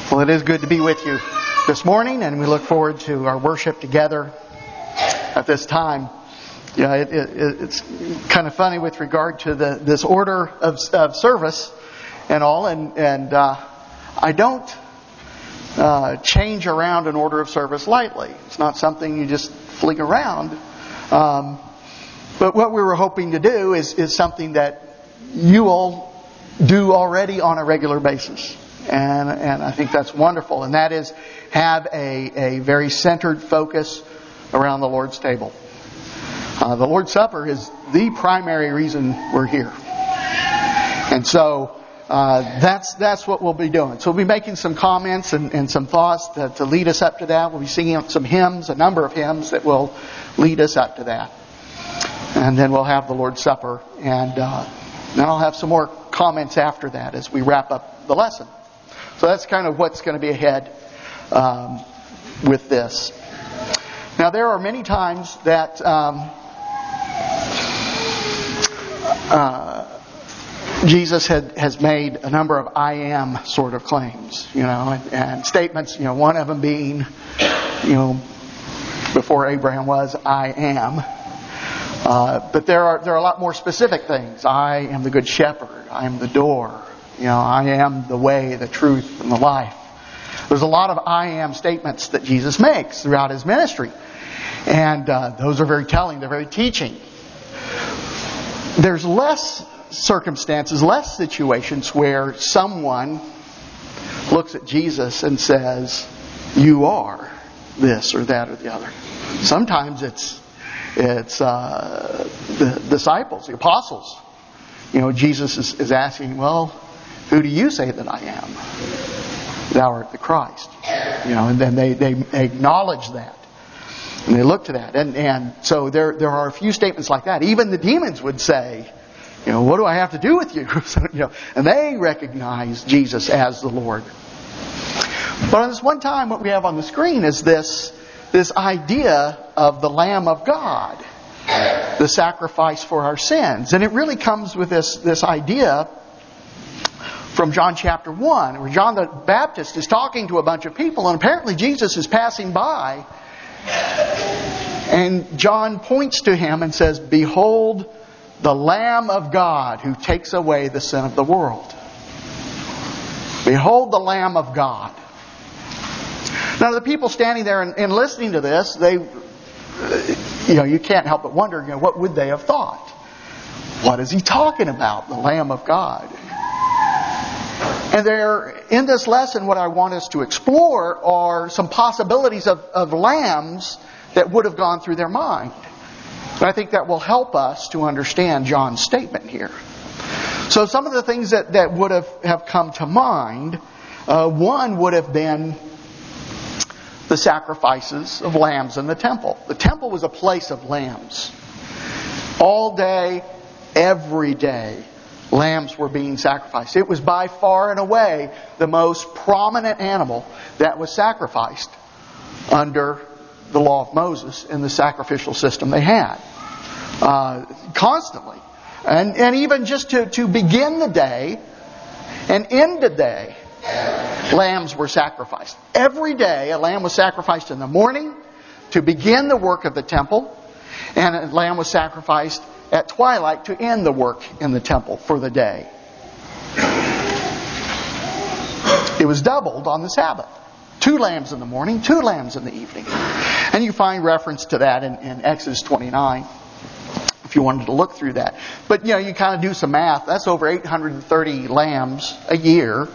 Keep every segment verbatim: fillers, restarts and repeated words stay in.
Well, it is good to be with you this morning, and we look forward to our worship together at this time. Yeah, it, it, it's kind of funny with regard to the this order of, of service and all, and and uh, I don't uh, change around an order of service lightly. It's not something you just fling around. Um, but what we were hoping to do is is something that you all do already on a regular basis. And and I think that's wonderful. And that is have a, a very centered focus around the Lord's table. Uh, the Lord's Supper is the primary reason we're here. And so uh, that's that's what we'll be doing. So we'll be making some comments and, and some thoughts to, to lead us up to that. We'll be singing some hymns, a number of hymns that will lead us up to that. And then we'll have the Lord's Supper. And uh, then I'll have some more comments after that as we wrap up the lesson. So that's kind of what's going to be ahead um, with this. Now, there are many times that um, uh, Jesus had, has made a number of I am sort of claims, you know, and, and statements, you know, one of them being, you know, before Abraham was, I am. Uh, but there are there are a lot more specific things. I am the good shepherd. I am the door. You know, I am the way, the truth, and the life. There's a lot of I am statements that Jesus makes throughout His ministry. And uh, those are very telling. They're very teaching. There's less circumstances, less situations where someone looks at Jesus and says, you are this or that or the other. Sometimes it's it's uh, the disciples, the apostles. You know, Jesus is, is asking, well, who do you say that I am? Thou art the Christ. You know, and then they, they acknowledge that. And they look to that. And and so there there are a few statements like that. Even the demons would say, you know, what do I have to do with you? So, you know, and they recognize Jesus as the Lord. But on this one time, what we have on the screen is this this idea of the Lamb of God, the sacrifice for our sins. And it really comes with this this idea from John chapter one, where John the Baptist is talking to a bunch of people, and apparently Jesus is passing by, and John points to him and says, behold the Lamb of God who takes away the sin of the world. Behold the Lamb of God. Now the people standing there and, and listening to this, they, you know, you can't help but wonder, you know, what would they have thought? What is he talking about? The Lamb of God. And there, in this lesson, what I want us to explore are some possibilities of, of lambs that would have gone through their mind. And I think that will help us to understand John's statement here. So some of the things that, that would have, have come to mind, uh, one would have been the sacrifices of lambs in the temple. The temple was a place of lambs. All day, every day, lambs were being sacrificed. It was by far and away the most prominent animal that was sacrificed under the law of Moses and the sacrificial system they had. Uh, constantly. And, and even just to, to begin the day and end the day, lambs were sacrificed. Every day a lamb was sacrificed in the morning to begin the work of the temple, and a lamb was sacrificed at twilight to end the work in the temple for the day. It was doubled on the Sabbath. Two lambs in the morning, two lambs in the evening. And you find reference to that in, in Exodus twenty-nine, if you wanted to look through that. But, you know, you kind of do some math. That's over eight hundred thirty lambs a year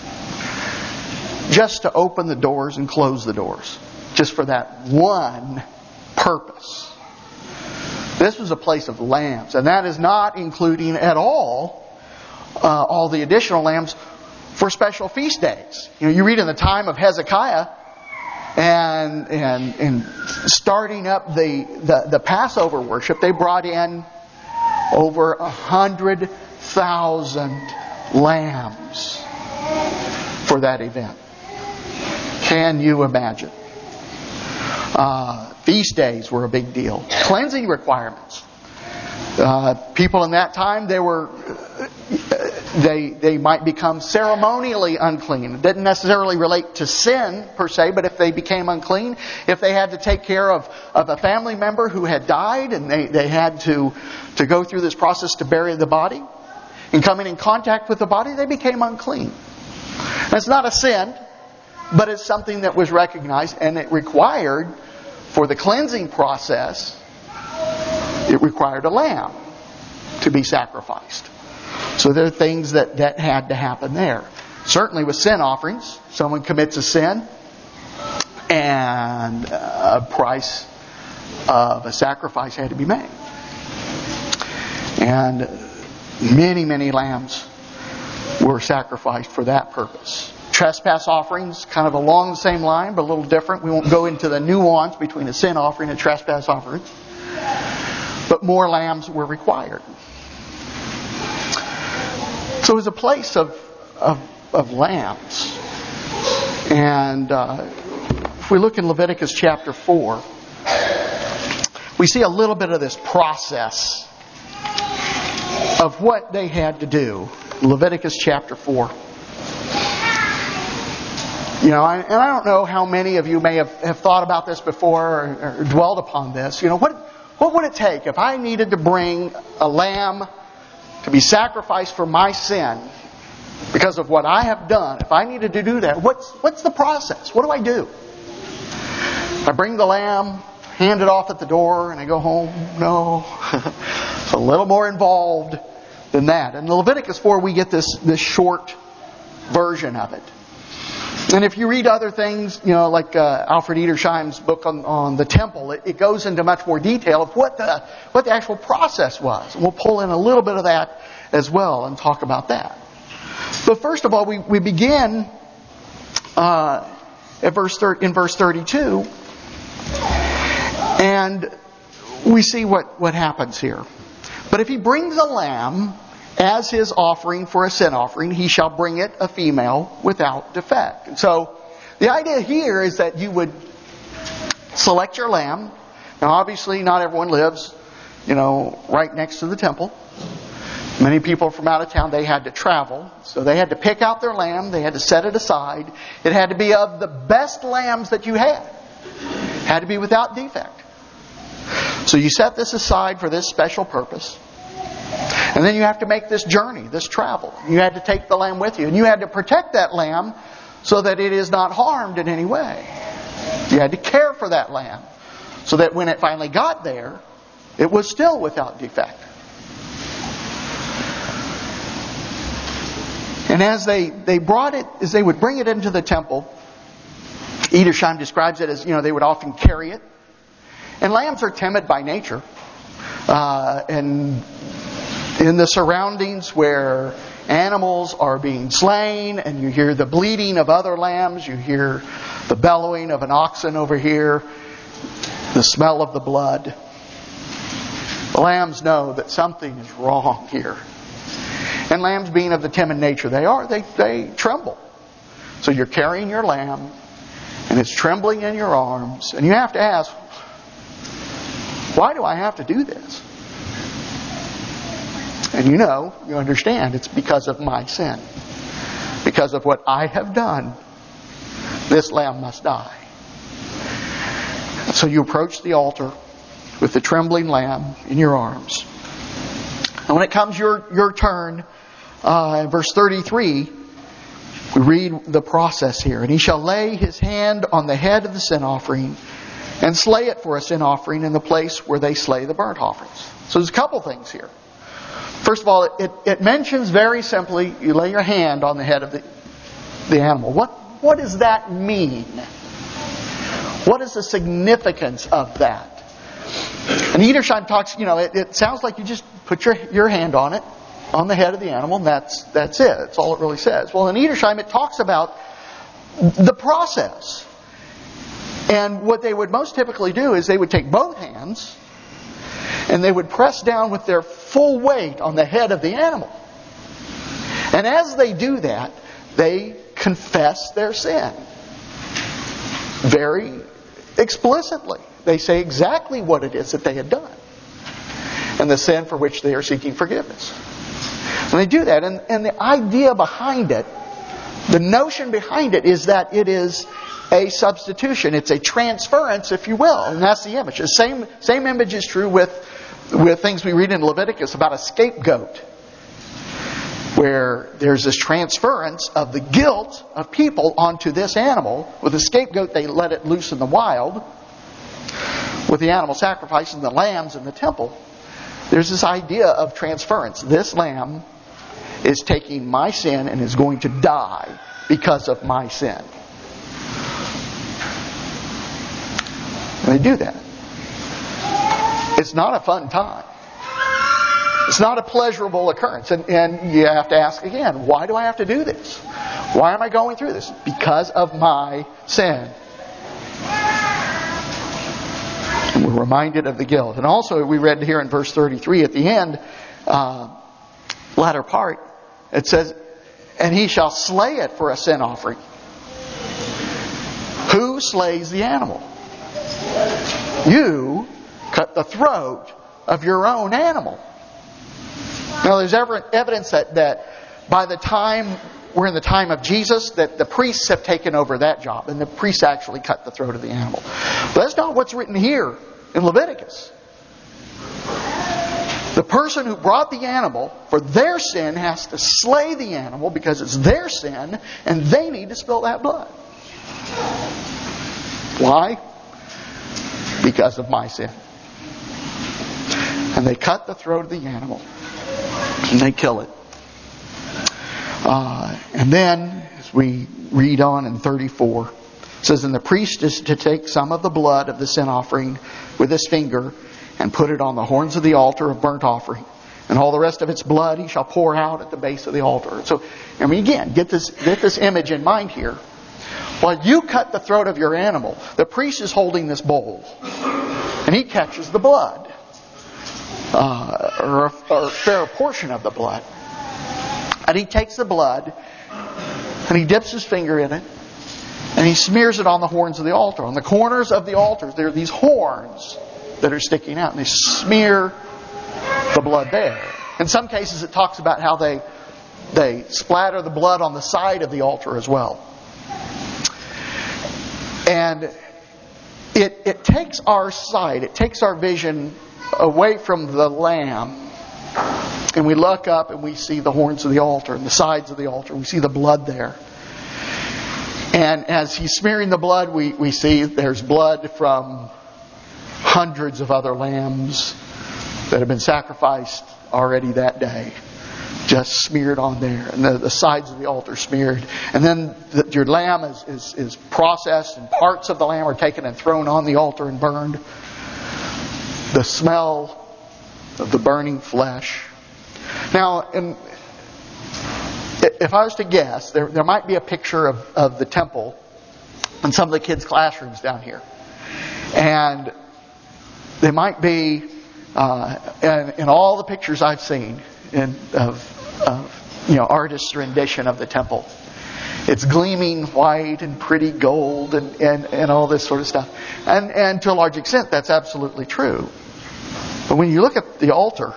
just to open the doors and close the doors. Just for that one purpose. This was a place of lambs, and that is not including at all uh, all the additional lambs for special feast days. You know, you read in the time of Hezekiah, and and and starting up the the, the Passover worship, they brought in over a hundred thousand lambs for that event. Can you imagine? Uh, feast days were a big deal. Cleansing requirements. Uh, people in that time, they were they they might become ceremonially unclean. It didn't necessarily relate to sin per se, but if they became unclean, if they had to take care of, of a family member who had died and they, they had to, to go through this process to bury the body and coming in contact with the body, they became unclean. And it's not a sin, but it's something that was recognized, and it required, for the cleansing process, it required a lamb to be sacrificed. So there are things that, that had to happen there. Certainly with sin offerings, someone commits a sin and a price of a sacrifice had to be made. And many, many lambs were sacrificed for that purpose. Trespass offerings, kind of along the same line, but a little different. We won't go into the nuance between a sin offering and a trespass offering. But more lambs were required. So it was a place of of, of lambs. And uh, if we look in Leviticus chapter four, we see a little bit of this process of what they had to do. Leviticus chapter four. You know, and I don't know how many of you may have, have thought about this before or, or dwelled upon this. You know, what what would it take if I needed to bring a lamb to be sacrificed for my sin because of what I have done? If I needed to do that, what's what's the process? What do I do? I bring the lamb, hand it off at the door, and I go home? No. It's a little more involved than that. In Leviticus four, we get this, this short version of it. And if you read other things, you know, like uh, Alfred Edersheim's book on, on the temple, it, it goes into much more detail of what the what the actual process was. And we'll pull in a little bit of that as well and talk about that. But first of all, we, we begin uh, at verse thir- in verse thirty-two, and we see what, what happens here. But if he brings a lamb as his offering for a sin offering, he shall bring it a female without defect. And so the idea here is that you would select your lamb. Now obviously not everyone lives, you know, right next to the temple. Many people from out of town, they had to travel. So they had to pick out their lamb. They had to set it aside. It had to be of the best lambs that you had. It had to be without defect. So you set this aside for this special purpose. And then you have to make this journey, this travel. You had to take the lamb with you. And you had to protect that lamb so that it is not harmed in any way. You had to care for that lamb so that when it finally got there, it was still without defect. And as they, they brought it, as they would bring it into the temple, Edersheim describes it as, you know, they would often carry it. And lambs are timid by nature. Uh, and in the surroundings where animals are being slain and you hear the bleating of other lambs, you hear the bellowing of an oxen over here, the smell of the blood, the lambs know that something is wrong here. And lambs being of the timid nature they are, they, they tremble. So you're carrying your lamb and it's trembling in your arms, and you have to ask, why do I have to do this? And you know, you understand, it's because of my sin. Because of what I have done, this lamb must die. So you approach the altar with the trembling lamb in your arms. And when it comes your, your turn, uh, in verse thirty-three, we read the process here. And he shall lay his hand on the head of the sin offering and slay it for a sin offering in the place where they slay the burnt offerings. So there's a couple things here. First of all, it, it mentions very simply, you lay your hand on the head of the, the animal. What, what does that mean? What is the significance of that? And Edersheim talks, you know, it, it sounds like you just put your, your hand on it, on the head of the animal, and that's, that's it. That's all it really says. Well, in Edersheim, it talks about the process. And what they would most typically do is they would take both hands and they would press down with their full weight on the head of the animal. And as they do that, they confess their sin. Very explicitly. They say exactly what it is that they had done. And the sin for which they are seeking forgiveness. And they do that. And, and the idea behind it, the notion behind it is that it is a substitution. It's a transference, if you will. And that's the image. The same, same image is true with, with things we read in Leviticus about a scapegoat, where there's this transference of the guilt of people onto this animal. With the scapegoat, they let it loose in the wild. With the animal sacrifice and the lambs in the temple, there's this idea of transference. This lamb is taking my sin and is going to die because of my sin. And they do that. It's not a fun time. It's not a pleasurable occurrence. And, and you have to ask again, why do I have to do this? Why am I going through this? Because of my sin. And we're reminded of the guilt. And also we read here in verse thirty-three at the end, uh, latter part, it says, and he shall slay it for a sin offering. Who slays the animal? You cut the throat of your own animal. Now there's evidence that, that by the time we're in the time of Jesus, that the priests have taken over that job. And the priests actually cut the throat of the animal. But that's not what's written here in Leviticus. The person who brought the animal for their sin has to slay the animal because it's their sin and they need to spill that blood. Why? Because of my sin. And they cut the throat of the animal and they kill it. Uh, and then, as we read on in thirty-four, it says, and the priest is to take some of the blood of the sin offering with his finger and put it on the horns of the altar of burnt offering. And all the rest of its blood he shall pour out at the base of the altar. So, I mean, again, get this, get this image in mind here. While you cut the throat of your animal, the priest is holding this bowl. And he catches the blood. Uh, or, a, or a fair portion of the blood. And he takes the blood and he dips his finger in it and he smears it on the horns of the altar. On the corners of the altars, there are these horns that are sticking out, and they smear the blood there. In some cases, it talks about how they they splatter the blood on the side of the altar as well. And it it takes our sight, it takes our vision away from the lamb. And we look up and we see the horns of the altar and the sides of the altar. We see the blood there. And as he's smearing the blood, we, we see there's blood from hundreds of other lambs that have been sacrificed already that day. Just smeared on there. And the, the sides of the altar smeared. And then the, your lamb is, is, is processed and parts of the lamb are taken and thrown on the altar and burned. The smell of the burning flesh. Now, in, if I was to guess, there, there might be a picture of, of the temple in some of the kids' classrooms down here. And they might be, uh, in, in all the pictures I've seen in, of, of, you know, artists' rendition of the temple, it's gleaming white and pretty gold and, and, and all this sort of stuff. And, and to a large extent, that's absolutely true. But when you look at the altar,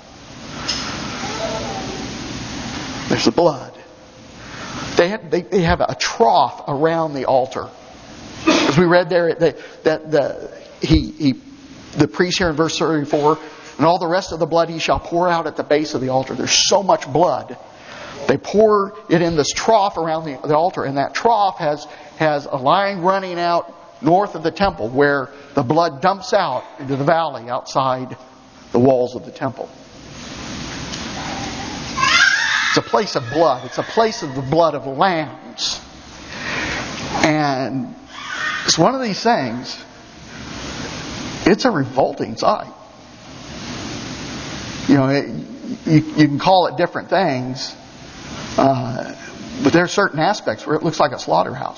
there's the blood. They have, they, they have a trough around the altar. As we read there, they, that the he, he the priest here in verse thirty-four, and all the rest of the blood he shall pour out at the base of the altar. There's so much blood. They pour it in this trough around the, the altar, and that trough has has a line running out north of the temple where the blood dumps out into the valley outside the walls of the temple. It's a place of blood. It's a place of the blood of lambs. And it's one of these things, it's a revolting sight. You know, it, you, you can call it different things, uh, but there are certain aspects where it looks like a slaughterhouse.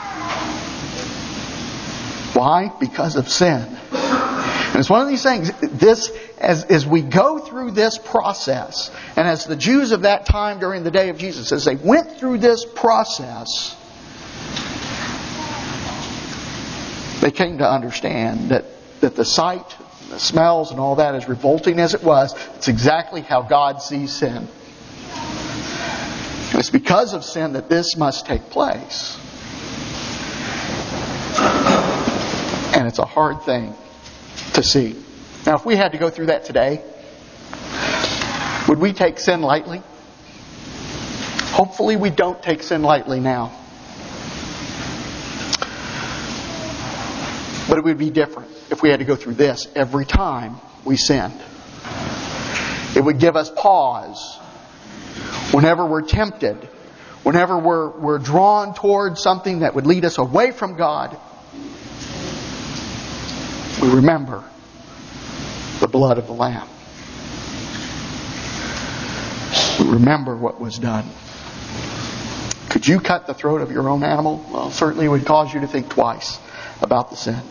Why? Because of sin. And it's one of these things, this, as, as we go through this process, and as the Jews of that time during the day of Jesus, as they went through this process, they came to understand that, that the sight, the smells and all that, as revolting as it was, it's exactly how God sees sin. It's because of sin that this must take place. And it's a hard thing to see. Now, if we had to go through that today, would we take sin lightly? Hopefully we don't take sin lightly now. But it would be different if we had to go through this every time we sinned. It would give us pause whenever we're tempted, whenever we're, we're drawn towards something that would lead us away from God. We remember the blood of the Lamb. We remember what was done. Could you cut the throat of your own animal? Well, certainly it would cause you to think twice about the sin.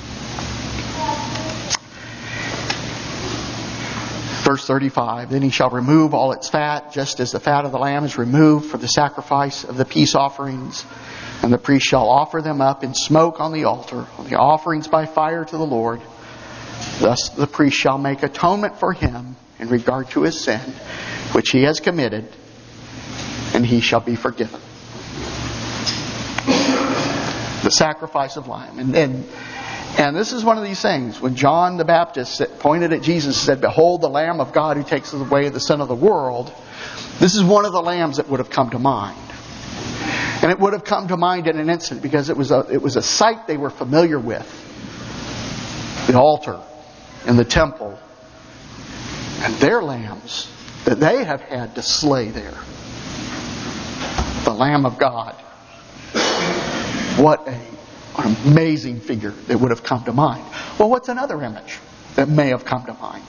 Verse thirty-five, then he shall remove all its fat, just as the fat of the lamb is removed for the sacrifice of the peace offerings. And the priest shall offer them up in smoke on the altar, on the offerings by fire to the Lord. Thus the priest shall make atonement for him in regard to his sin, which he has committed, and he shall be forgiven. The sacrifice of lamb. And, and, and this is one of these things. When John the Baptist pointed at Jesus and said, "Behold the Lamb of God who takes away the sin of the world," this is one of the lambs that would have come to mind. And it would have come to mind in an instant because it was a, it was a sight they were familiar with. The altar and the temple and their lambs that they have had to slay there. The Lamb of God. What a, an amazing figure that would have come to mind. Well, what's another image that may have come to mind?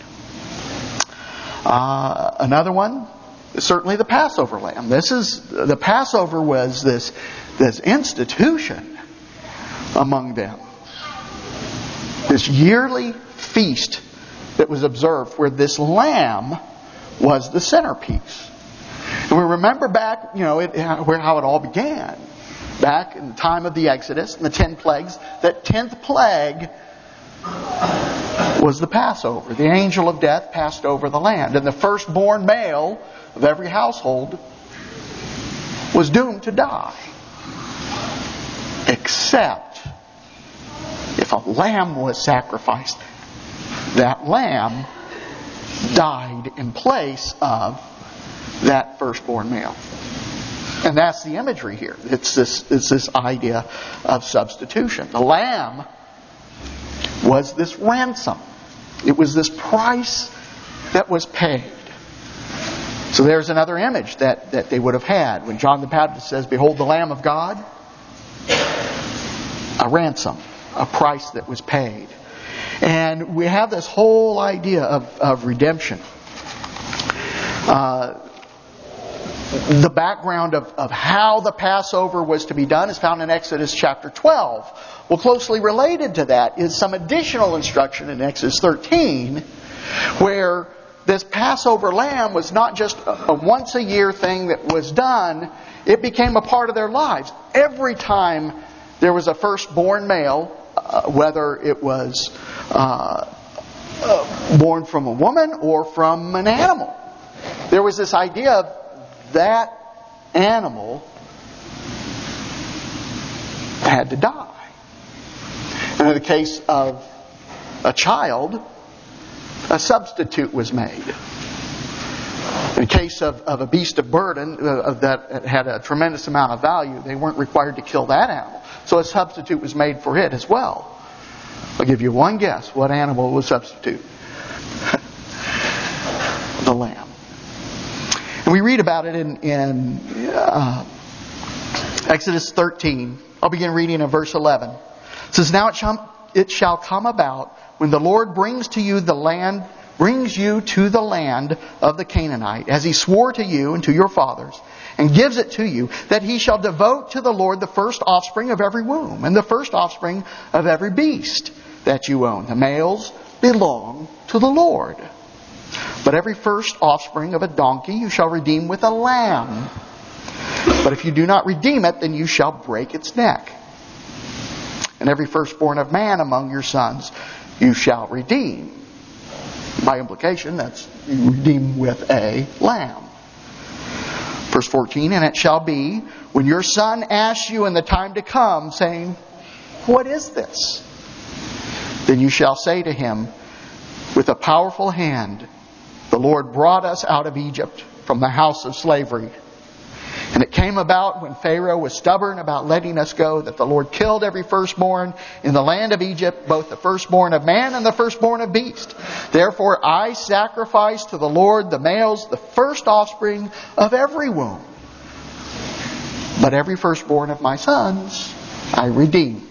Uh, another one? Certainly the Passover lamb. This is the Passover was this this institution among them. This yearly feast that was observed where this lamb was the centerpiece. And we remember back, you know, it, where how it all began. Back in the time of the Exodus and the ten plagues, that tenth plague was the Passover. The angel of death passed over the land, and the firstborn male of every household was doomed to die. Except if a lamb was sacrificed, that lamb died in place of that firstborn male. And that's the imagery here. It's this, it's this idea of substitution. The lamb was this ransom. It was this price that was paid. So there's another image that, that they would have had. When John the Baptist says, "Behold the Lamb of God," a ransom, a price that was paid. And we have this whole idea of, of redemption. Uh, the background of, of how the Passover was to be done is found in Exodus chapter twelve. Well, closely related to that is some additional instruction in Exodus thirteen, where this Passover lamb was not just a, a once a year thing that was done. It became a part of their lives. Every time there was a firstborn male, uh, whether it was uh, uh, born from a woman or from an animal, there was this idea of that animal had to die. And in the case of a child, a substitute was made. In the case of, of a beast of burden uh, that had a tremendous amount of value, they weren't required to kill that animal. So a substitute was made for it as well. I'll give you one guess. What animal was substitute? The lamb. And we read about it in, in uh, Exodus thirteen. I'll begin reading in verse eleven. It says, "Now it shall, it shall come about when the Lord brings to you the land, brings you to the land of the Canaanite, as He swore to you and to your fathers, and gives it to you, that He shall devote to the Lord the first offspring of every womb, and the first offspring of every beast that you own. The males belong to the Lord. But every first offspring of a donkey you shall redeem with a lamb. But if you do not redeem it, then you shall break its neck. And every firstborn of man among your sons you shall redeem." By implication, that's you redeem with a lamb. Verse fourteen, and it shall be, when your son asks you in the time to come, saying, what is this? Then you shall say to him, with a powerful hand, the Lord brought us out of Egypt from the house of slavery. And it came about when Pharaoh was stubborn about letting us go, that the Lord killed every firstborn in the land of Egypt, both the firstborn of man and the firstborn of beast. Therefore I sacrifice to the Lord the males, the first offspring of every womb. But every firstborn of my sons I redeem.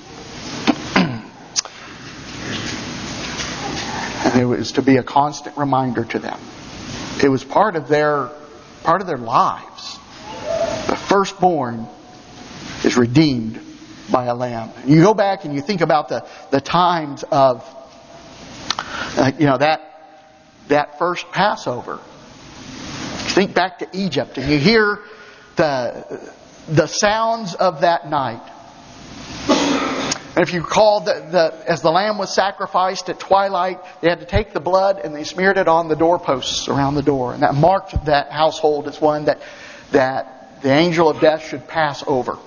And it was to be a constant reminder to them. It was part of their part of their lives. The firstborn is redeemed by a lamb. And you go back and you think about the, the times of uh, you know that that first Passover. You think back to Egypt and you hear the the sounds of that night. And if you recall, the, the, as the lamb was sacrificed at twilight, they had to take the blood and they smeared it on the doorposts around the door. And that marked that household as one that, that the angel of death should pass over.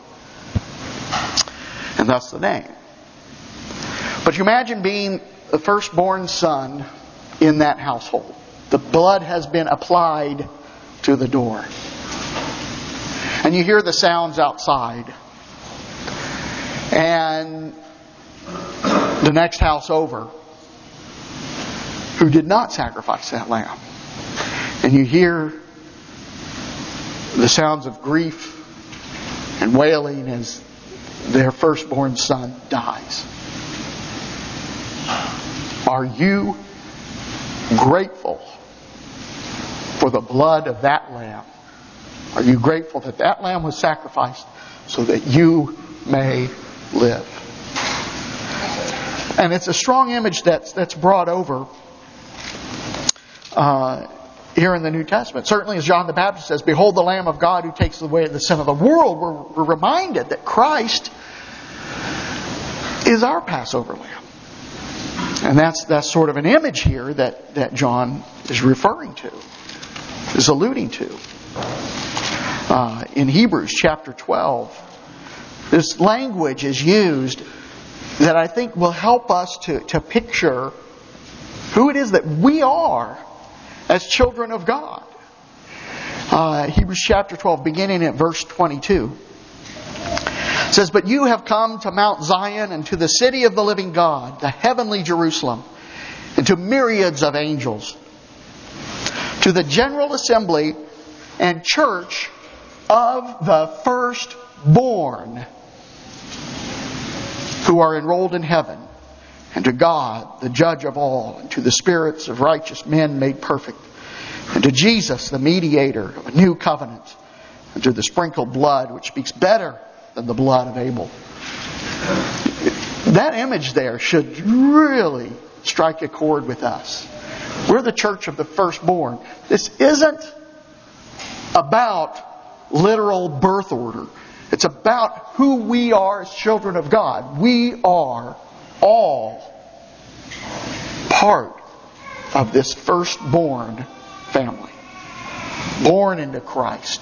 And thus the name. But you imagine being the firstborn son in that household. The blood has been applied to the door. And you hear the sounds outside. And the next house over, who did not sacrifice that lamb. And you hear the sounds of grief and wailing as their firstborn son dies. Are you grateful for the blood of that lamb? Are you grateful that that lamb was sacrificed so that you may live? And it's a strong image that's that's brought over uh, here in the New Testament. Certainly, as John the Baptist says, "Behold, the Lamb of God who takes away the sin of the world." We're, we're reminded that Christ is our Passover lamb, and that's that's sort of an image here that that John is referring to, is alluding to. Uh, in Hebrews chapter twelve. This language is used that I think will help us to, to picture who it is that we are as children of God. Uh, Hebrews chapter twelve, beginning at verse twenty-two. It says, "But you have come to Mount Zion and to the city of the living God, the heavenly Jerusalem, and to myriads of angels, to the general assembly and church of the firstborn who are enrolled in heaven, and to God, the judge of all, and to the spirits of righteous men made perfect, and to Jesus, the mediator of a new covenant, and to the sprinkled blood, which speaks better than the blood of Abel." That image there should really strike a chord with us. We're the church of the firstborn. This isn't about literal birth order. It's about who we are as children of God. We are all part of this firstborn family, born into Christ.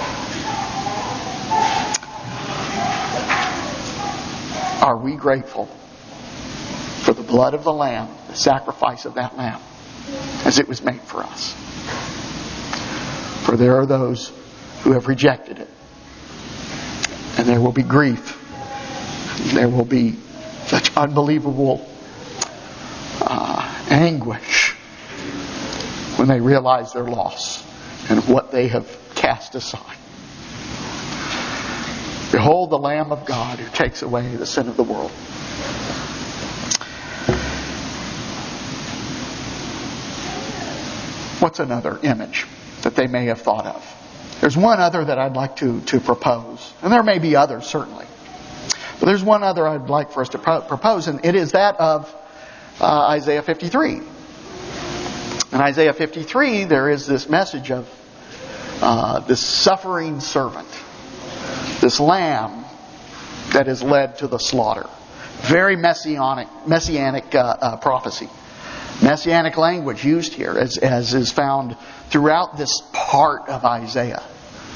Are we grateful for the blood of the Lamb, the sacrifice of that Lamb, as it was made for us? For there are those who have rejected it. And there will be grief. There will be such unbelievable uh, anguish when they realize their loss and what they have cast aside. Behold the Lamb of God who takes away the sin of the world. What's another image that they may have thought of? There's one other that I'd like to, to propose. And there may be others, certainly. But there's one other I'd like for us to pro- propose, and it is that of uh, Isaiah fifty-three. In Isaiah fifty-three, there is this message of uh, this suffering servant, this lamb that is led to the slaughter. Very messianic, messianic uh, uh, prophecy. Messianic language used here, as, as is found throughout this part of Isaiah.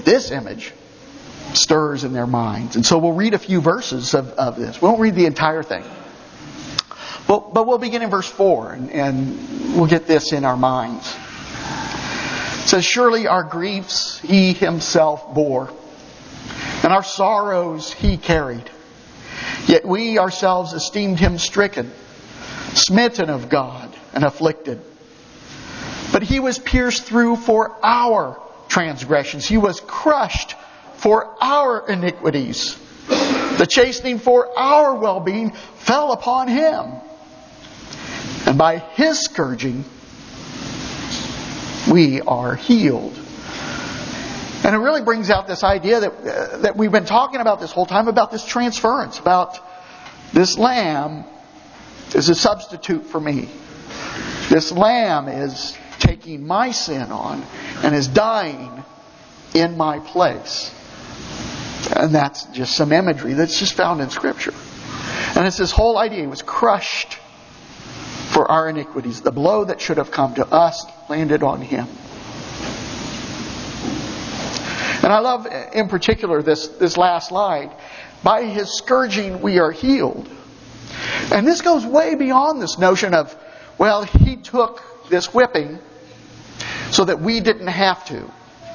this image stirs in their minds. And so we'll read a few verses of, of this. We won't read the entire thing. But, but we'll begin in verse four, and, and we'll get this in our minds. It says, surely our griefs He Himself bore, and our sorrows He carried. Yet we ourselves esteemed Him stricken, smitten of God, and afflicted. But He was pierced through for our transgressions. He was crushed for our iniquities. The chastening for our well-being fell upon Him. And by His scourging, we are healed. And it really brings out this idea that, uh, that we've been talking about this whole time, about this transference, about this lamb is a substitute for me. This lamb is taking my sin on and is dying in my place. And that's just some imagery that's just found in Scripture. And it's this whole idea. He was crushed for our iniquities. The blow that should have come to us landed on Him. And I love in particular this, this last line. By His scourging we are healed. And this goes way beyond this notion of, well, He took this whipping so that we didn't have to.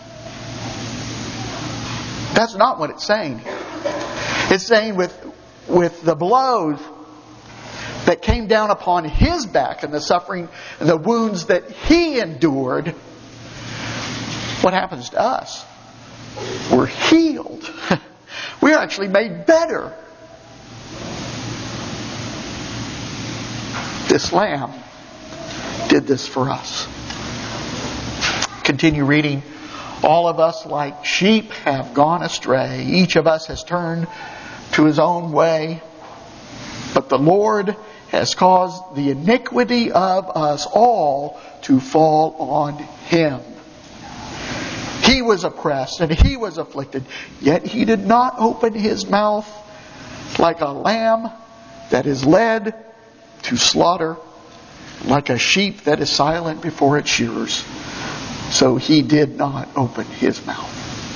That's not what it's saying here. It's saying with, with the blows that came down upon His back and the suffering and the wounds that He endured, what happens to us? We're healed. We're actually made better. This lamb did this for us. Continue reading. All of us like sheep have gone astray. Each of us has turned to his own way. But the Lord has caused the iniquity of us all to fall on Him. He was oppressed and He was afflicted, yet He did not open His mouth. Like a lamb that is led to slaughter, like a sheep that is silent before its shearers, so He did not open His mouth.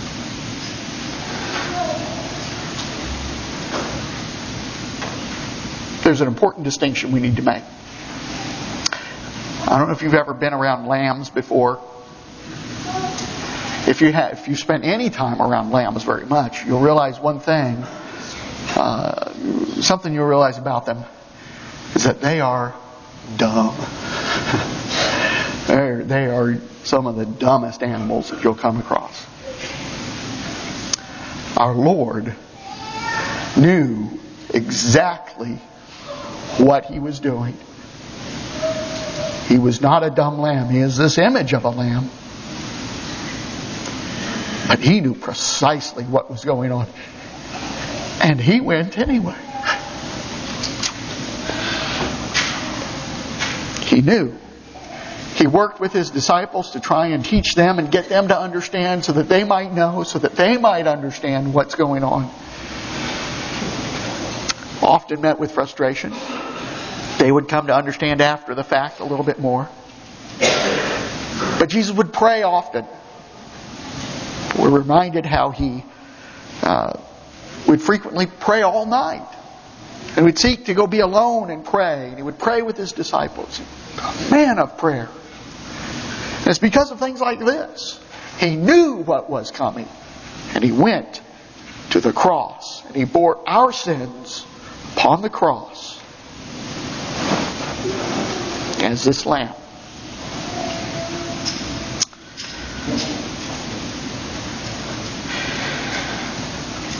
There's an important distinction we need to make. I don't know if you've ever been around lambs before. If you have, if you spent any time around lambs very much, you'll realize one thing. Uh, something you'll realize about them is that they are dumb. They're, they are some of the dumbest animals that you'll come across. Our Lord knew exactly what He was doing. He was not a dumb lamb. He is this image of a lamb. But He knew precisely what was going on. And He went anyway. He knew. He worked with His disciples to try and teach them and get them to understand so that they might know, so that they might understand what's going on. Often met with frustration. They would come to understand after the fact a little bit more. But Jesus would pray often. We're reminded how He uh, would frequently pray all night. And would seek to go be alone and pray. And He would pray with His disciples. A man of prayer. And it's because of things like this. He knew what was coming. And He went to the cross. And He bore our sins upon the cross as this lamb.